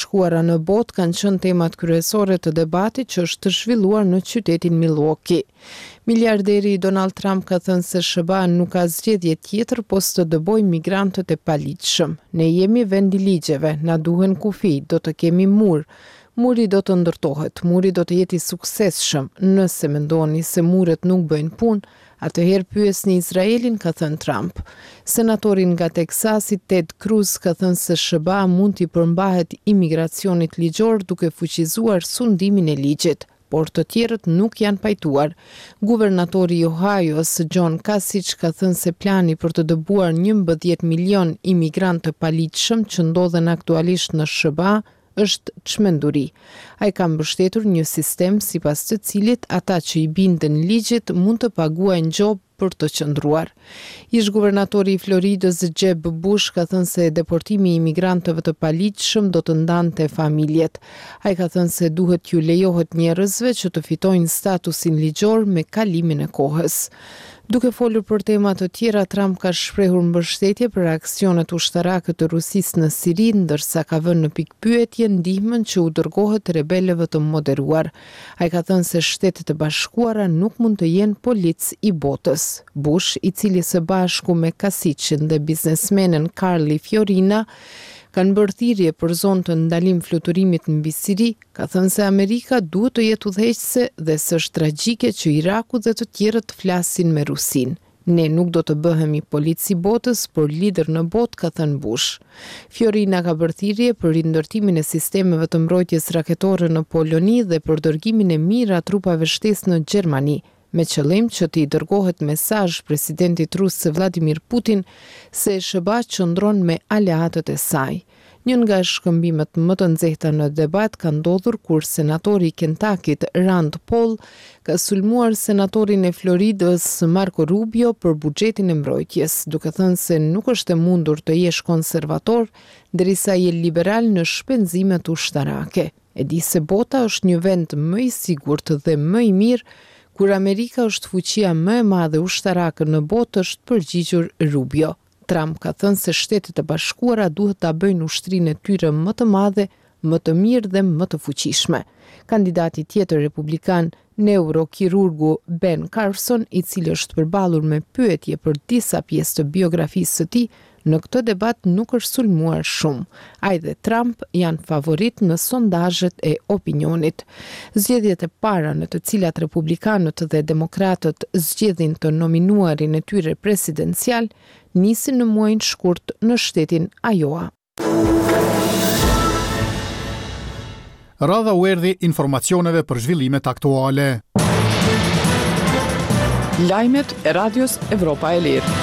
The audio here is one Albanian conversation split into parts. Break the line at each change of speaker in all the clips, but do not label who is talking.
Bashkuara në botë kanë qenë temat kryesore të debatit që është të zhvilluar në qytetin Milwaukee. Miliarderi Donald Trump ka thënë se SBA nuk ka zgjedhje tjetër pos të dëbojë migrantët e paligjshëm. Ne jemi vend i ligjeve, na duhen kufi, do të kemi mur. Muri do të ndërtohet, muri do të jetë i suksesshëm. Nëse mendoni se muret nuk bëjnë punë, atëherë pyesni Izraelin, ka thënë Trump. Senatorin nga Teksasi Ted Cruz ka thënë se SBA mund t'i përmbahet imigracionit ligjor duke fuqizuar sundimin e ligjit, por të tjerët nuk janë pajtuar. Guvernatori i Ohio's John Kasich ka thënë se plani për të dëbuar 11 milion imigrantë të paligjshëm që ndodhen aktualisht në SBA është çmenduri. Ai ka mbështetur një sistem sipas të cilit ata që i bindën ligjit mund të paguajnë gjobë për të qëndruar. Ish guvernatori i Floridës Jeb Bush ka thënë se deportimi i imigrantëve të paligjshëm do të ndante familjet. Ai ka thënë se duhet t'ju lejohet njerëzve që të fitojnë statusin ligjor me kalimin e kohës. Duke folur për tema të tjera, Trump ka shprehur mbështetje për aksionet ushtarake të Rusisë në Siri, ndërsa ka vënë në pikpyetje ndihmën që u dërgohet rebelëve të moderuar. Ai ka thënë se Shtetet e Bashkuara nuk mund të jenë polic i botës. Bush, i cili së bashku me Kasichin dhe biznesmenen Carly Fiorina kanë bërë thirrje për zonë të ndalim fluturimit mbi Siri, ka thënë se Amerika duhet të jetë udhëheqëse dhe se është tragjike që Iraku dhe të tjerët flasin me Rusinë. Ne nuk do të bëhemi polici i botës, por lider në botë, ka thënë Bush. Fiorina ka bërë thirrje për rindërtimin e sistemeve të mbrojtjes raketore në Poloni dhe për dërgimin e mirë a trupave shtesë në Gjermani, me qëllim që t'i dërgohet mesazh presidentit rus Vladimir Putin se SBA qëndron me aleatët e saj. Një nga shkëmbimet më të nxehta në debat ka ndodhur kur senatori i Kentakit Rand Paul ka sulmuar senatorin e Floridës Marco Rubio për buxhetin e mbrojtjes, duke thënë se nuk është e mundur të jesh konservator derisa je liberal në shpenzimet ushtarake. E di se bota është një vend më i sigurt dhe më i mirë kur Amerika është fuqia më e madhe ushtarake në botë, është përgjigjur Rubio. Trump ka thënë se Shtetet e Bashkuara duhet ta bëjnë ushtrinë e tyre më të madhe, më të mirë dhe më të fuqishme. Kandidati tjetër republikan, neurokirurgu Ben Carson, i cili është përballur me pyetje për disa pjesë të biografisë së tij, në këtë debat nuk është sulmuar shumë. Ai dhe Trump janë favorit në sondazhet e opinionit. Zgjedhjet e para në të cilat republikanët dhe demokratët zgjedhin të nominuarin e tyre presidencial nisin në muajin shkurt në shtetin Iowa.
Radha u erdhi informacioneve për zhvillimet aktuale.
Lajmet e Radios Evropa e Lirë.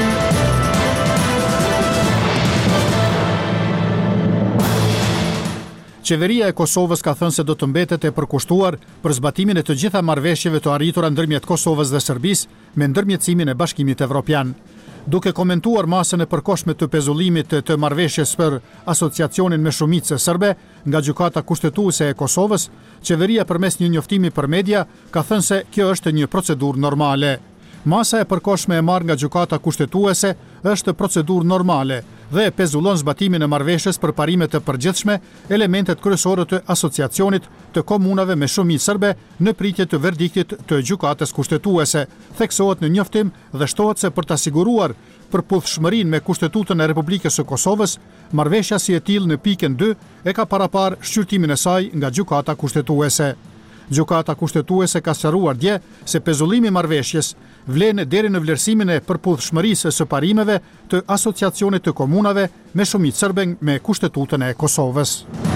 Qeveria e Kosovës ka thënë se do të mbetet e përkushtuar për zbatimin e të gjitha marrëveshjeve të arritura ndërmjet Kosovës dhe Serbisë me ndërmjetësimin e Bashkimit Evropian. Duke komentuar masën e përkohshme të pezullimit të marrëveshjes për asociacionin me shumicë serbe nga Gjykata Kushtetuese e Kosovës, qeveria përmes një njoftimi për media ka thënë se kjo është një procedurë normale. Masa e përkohshme e marrë nga Gjykata Kushtetuese është procedurë normale dhe pezullon zbatimin e marrëveshjes për parimet të përgjithshme, elementet kryesore të asociacionit të komunave me shumicë serbe në pritje të verdiktit të Gjykatës Kushtetuese, theksohet në njoftim dhe shtohet se për të siguruar përputhshmërinë me Kushtetutën e Republikës së Kosovës, marrëveshja si e tillë në pikën 2 e ka parapar shqyrtimin e saj nga Gjykata Kushtetuese. Gjykata Kushtetuese ka sqaruar dje se pezullimi i marrëveshjes vlen deri në vlerësimin e përputhshmërisë së parimeve të asociacionit të komunave me shumicë serbe me Kushtetutën e Kosovës.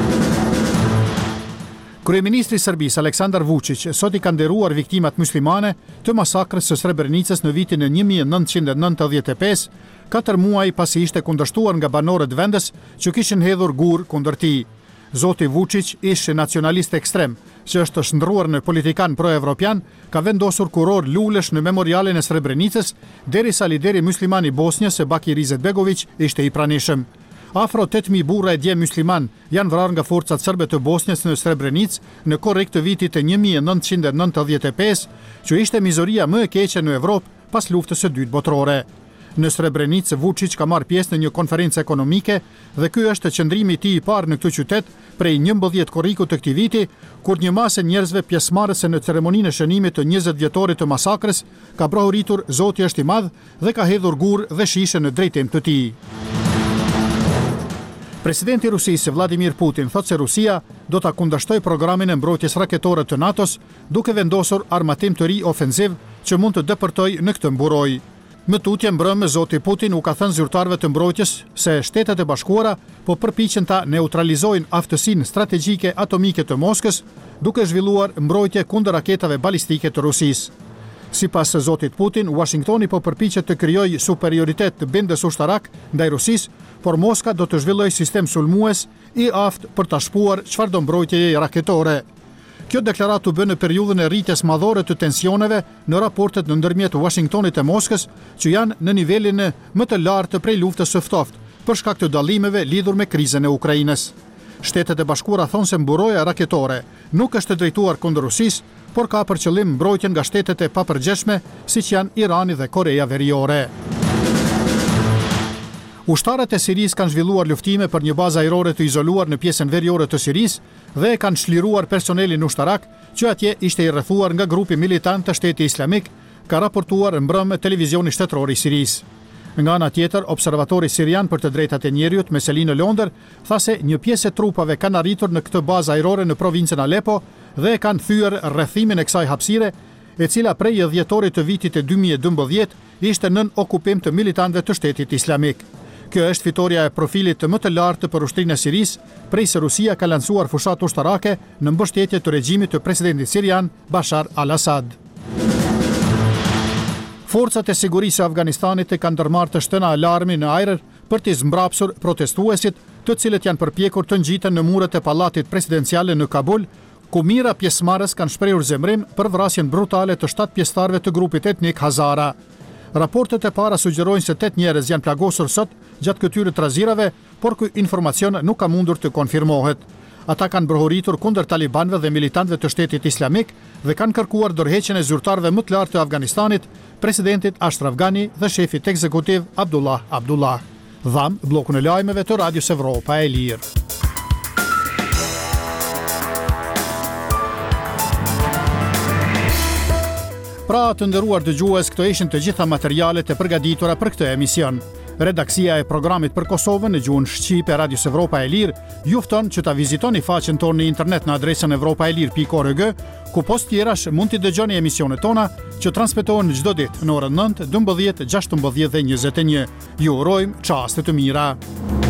Kryeministri i Serbisë Aleksandar Vučić sot i ka nderuar viktimat muslimane të masakrës së Srebrenicës në vitin e 1995, 4 muaj pasi ishte kundërshtuar nga banorët vendës që kishin hedhur gur kundër tij. Zoti Vučić, ish nacionalist ekstrem, që është shndruar në politikan pro-evropian, ka vendosur kuror lulesh në memorialin e Srebrenicës, derisa lideri musliman i Bosnjës Bakir Izetbegović ishte i pranishëm. Afro 8.000 burra e dje musliman janë vrarë nga forcat serbe të Bosnjës në Srebrenicë në korrik të vitit e 1995, që ishte mizoria më e keqe në Evropë pas luftës së dytë botërore. Në Srebrenicë, Vučić ka marrë pjesë në një konferencë ekonomike dhe ky është qëndrimi i tij i parë në këtë qytet prej 11 korrikut të këtij viti, kur një masë njerëzve pjesëmarrëse në ceremoninë e shënimit të 20 vjetorit të masakrës ka brohuritur Zoti është i madh dhe ka hedhur gur dhe shishe në drejtim të tij. Presidenti i Rusisë Vladimir Putin thotë se Rusia do ta kundërshtojë programin e mbrojtjes raketore të NATO-s, duke vendosur armatim të ri ofensiv që mund të depërtojë në këtë mburoj. Më tutje mbrëmë Zoti Putin u ka thënë zyrtarëve të mbrojtjes se Shtetet e Bashkuara po përpiqen ta neutralizojnë aftësinë strategjike atomike të Moskës, duke zhvilluar mbrojtje kundër raketave balistike të Rusisë. Sipas Zotit Putin, Washingtoni po përpiqet të krijojë superioritet të bindës ushtarak ndaj Rusisë, por Moska do të zhvillojë sistem sulmues i aftë për ta shpuar çfarëdo mbrojtjeje raketore. Kjo deklaratë u bë në periudhën e rritjes madhore të tensioneve në raportet ndërmjet Washingtonit e Moskës, që janë në nivelin më të lartë prej luftës së ftohtë për shkak të dallimeve lidhur me krizën e Ukrainës. Shtetet e Bashkuara thonë se mburoja raketore nuk është drejtuar kundër Rusisë, por ka për qëllim mbrojtjen nga shtetet e papërgjeshme, siç janë Irani dhe Koreja Veriore. Ushtarët e Sirisë kanë zhvilluar luftime për një bazë ajrore të izoluar në pjesën veriore të Sirisë dhe kanë çliruar personelin ushtarak që atje ishte i rrethuar nga grupi militant të Shtetit Islamik, ka raportuar mbrëmë televizioni shtetëror i Sirisë. Nga ana tjetër, observatori sirian për të drejtat e njerëzit Meselino Londer tha se një pjesë e trupave kanë arritur në këtë bazë ajrore në provincën Aleppo dhe kanë thyer rrethimin e kësaj hapësire, e cila prej dhjetorit të vitit e 2012 ishte nën okupim të militantëve të Shtetit Islamik. Kjo është fitoria e profilit të më të lartë për ushtrinë e Sirisë, prej se Rusia ka lancuar fushat ushtarake në mbështetje të regjimit të presidentit sirian Bashar al-Assad. Forcat e sigurisë së Afganistanit kanë ndërmarrë të shtëna alarmi në ajër për të zmbrapsur protestuesit, të cilët janë përpjekur të ngjiten në muret e pallatit presidencial në Kabul, ku mira pjesëmarrës kanë shprehur zemrim për vrasjen brutale të 7 pjesëtarëve të grupit etnik Hazara. Raportet e para sugjerojnë se 8 njerëz janë plagosur sot gjatë këtyre trazirave, por ky informacion nuk ka mundur të konfirmohet. Ata kanë brohuritur kundër talibanëve dhe militantëve të Shtetit Islamik dhe kanë kërkuar dorëheqjen e zyrtarëve më të lartë të Afganistanit, presidentit Ashraf Ghani dhe shefit ekzekutiv Abdullah Abdullah. Dham bllokun e lajmeve të Radios Evropa e Lirë. Pra të nderuar dëgjues, këto ishin të gjitha materialet e përgatitura për këtë emision. Redaksia e programit për Kosovën në gjuhën shqipe Radios Evropa e Lirë ju fton që ta vizitoni faqen tonë në internet në adresën evropaelir.org, ku post tjerash mund t'i dëgjoni emisionet tona që transmetohen çdo ditë në orën 9, 12, 16 dhe 21. Ju urojmë çaste të mira.